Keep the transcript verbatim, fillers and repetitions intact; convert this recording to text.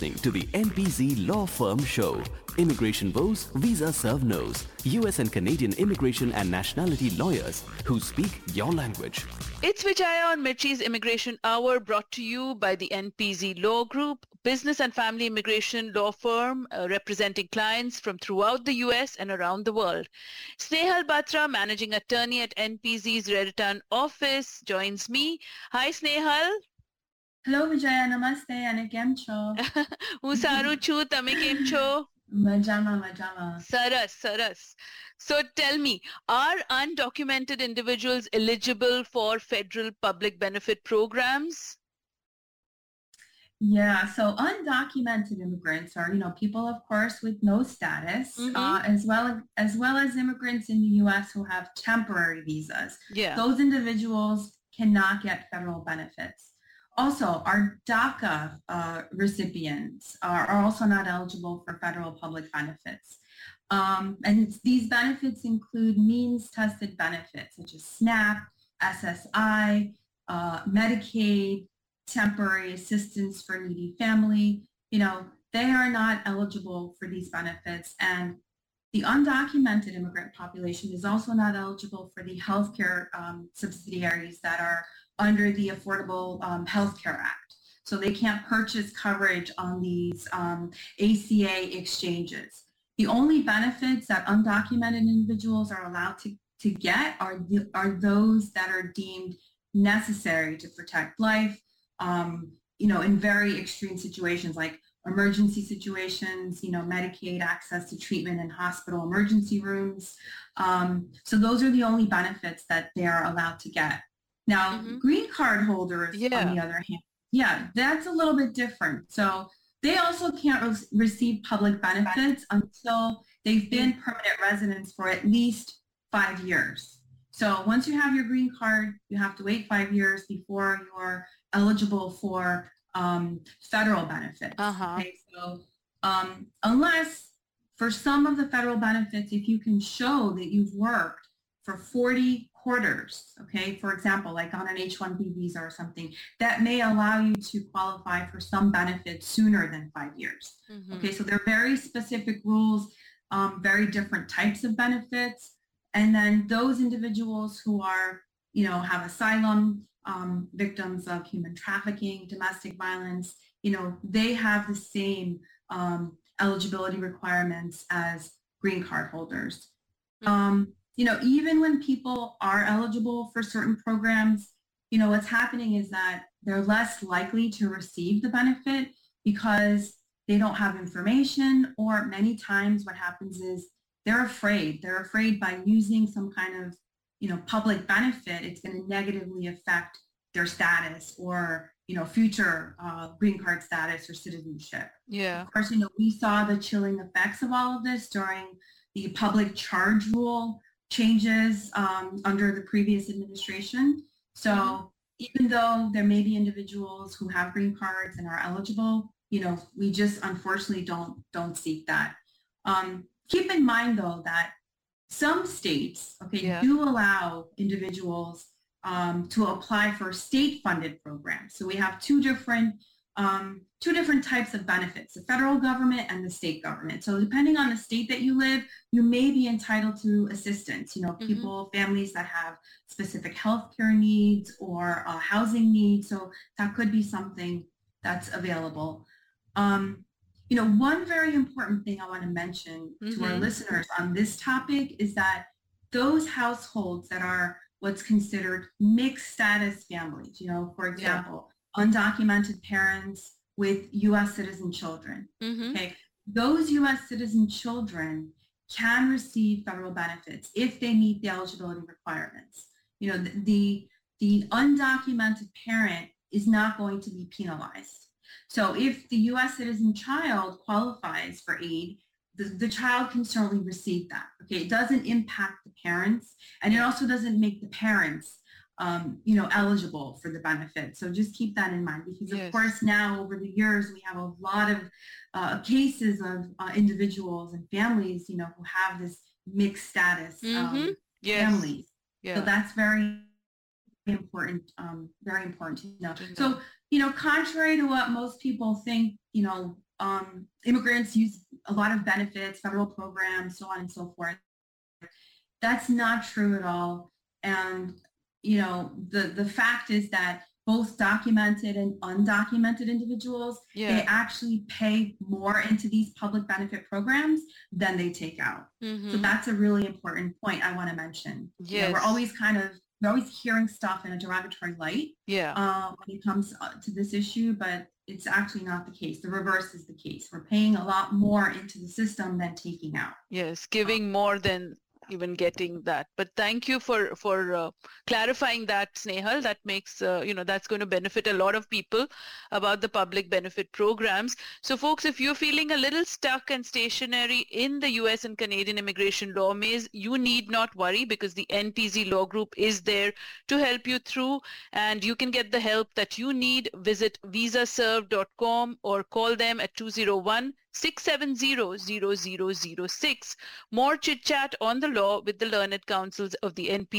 To the N P Z Law Firm Show. Immigration woes, visa serve no's. U S and Canadian immigration and nationality lawyers who speak your language. It's Vijaya on Mirchi's Immigration Hour, brought to you by the N P Z Law Group, business and family immigration law firm uh, representing clients from throughout the U S and around the world. Snehal Batra, managing attorney at N P Z's Raritan office, joins me. Hi, Snehal. Hello, Vijaya. Namaste. અને કેમ છો? હું સારું છું. તમે કેમ છો? મજામાં, મજામાં. સરસ, સરસ. So tell me, are undocumented individuals eligible for federal public benefit programs? Yeah, so undocumented immigrants are, you know, people, of course, with no status, Mhm. uh, as well as well as immigrants in the U S who have temporary visas. Yeah. Those individuals cannot get federal benefits. Also, our DACA uh, recipients are, are also not eligible for federal public benefits. Um, and it's, these benefits include means-tested benefits such as SNAP, S S I, uh, Medicaid, temporary assistance for needy family. You know, they are not eligible for these benefits. And the undocumented immigrant population is also not eligible for the healthcare um, subsidiaries that are under the Affordable um, Health Care Act. So they can't purchase coverage on these um, A C A exchanges. The only benefits that undocumented individuals are allowed to, to get are, the, are those that are deemed necessary to protect life, um, you know, in very extreme situations like emergency situations, you know, Medicaid access to treatment in hospital emergency rooms. Um, so those are the only benefits that they are allowed to get. Now, Mhm. green card holders, Yeah. on the other hand, yeah, that's a little bit different. So they also can't re- receive public benefits until they've been permanent residents for at least five years. So once you have your green card, you have to wait five years before you're eligible for um, federal benefits. Uh-huh. Okay, so um, unless for some of the federal benefits, if you can show that you've worked for forty quarters, okay, for example, like on an H one B visa or something, that may allow you to qualify for some benefits sooner than five years. Mhm. Okay, so there are very specific rules, um, very different types of benefits. And then those individuals who are, you know, have asylum, um, victims of human trafficking, domestic violence, you know, they have the same um, eligibility requirements as green card holders. Um, you know, even when people are eligible for certain programs, you know, what's happening is that they're less likely to receive the benefit because they don't have information, or many times what happens is they're afraid. They're afraid by using some kind of, you know, public benefit, it's going to negatively affect their status or, you know, future uh, green card status or citizenship. Yeah. Of course, you know, we saw the chilling effects of all of this during the public charge rule changes um, under the previous administration. So Mhm. even though there may be individuals who have green cards and are eligible, you know, we just unfortunately don't don't seek that. Um, keep in mind though that some states, okay, Yeah. do allow individuals um, to apply for state-funded programs. So we have two different um, two different types of benefits: the federal government and the state government. So depending on the state that you live, you may be entitled to assistance. You know, Mhm. people, families that have specific healthcare needs or uh, housing needs. So that could be something that's available. Um, you know, one very important thing I want to mention to our Mhm. listeners on this topic is that those households that are what's considered mixed status families, you know, for example, undocumented parents with U S citizen children. Mhm. Okay, those U S citizen children can receive federal benefits if they meet the eligibility requirements. You know, the the, the undocumented parent is not going to be penalized. So if the U S citizen child qualifies for aid, the, the child can certainly receive that. Okay, it doesn't impact the parents, and it also doesn't make the parents Um, you know, eligible for the benefit. So just keep that in mind, because Yes. of course now over the years we have a lot of uh, cases of uh, individuals and families, you know, who have this mixed status um, Mhm. Yes. families. Yeah. So that's very important, um, very important to know. To know. So, you know, contrary to what most people think, you know, um, immigrants use a lot of benefits, federal programs, so on and so forth. That's not true at all. And, you know, the, the fact is that both documented and undocumented individuals, yeah. they actually pay more into these public benefit programs than they take out. Mm-hmm. So that's a really important point I want to mention. Yes. You know, we're always kind of, we're always hearing stuff in a derogatory light yeah. uh, when it comes to this issue, but it's actually not the case. The reverse is the case. We're paying a lot more into the system than taking out. Yes, giving um, more than even getting that. But thank you for for uh, clarifying that, Snehal. That makes uh, you know that's going to benefit a lot of people about the public benefit programs. So folks, if you're feeling a little stuck and stationary in the U S and Canadian immigration law maze, you need not worry, because the N P Z Law Group is there to help you through, and you can get the help that you need. Visit visa serve dot com or call them at two oh one, six seven zero, zero zero zero six. More chit chat on the law with the learned counsels of the N P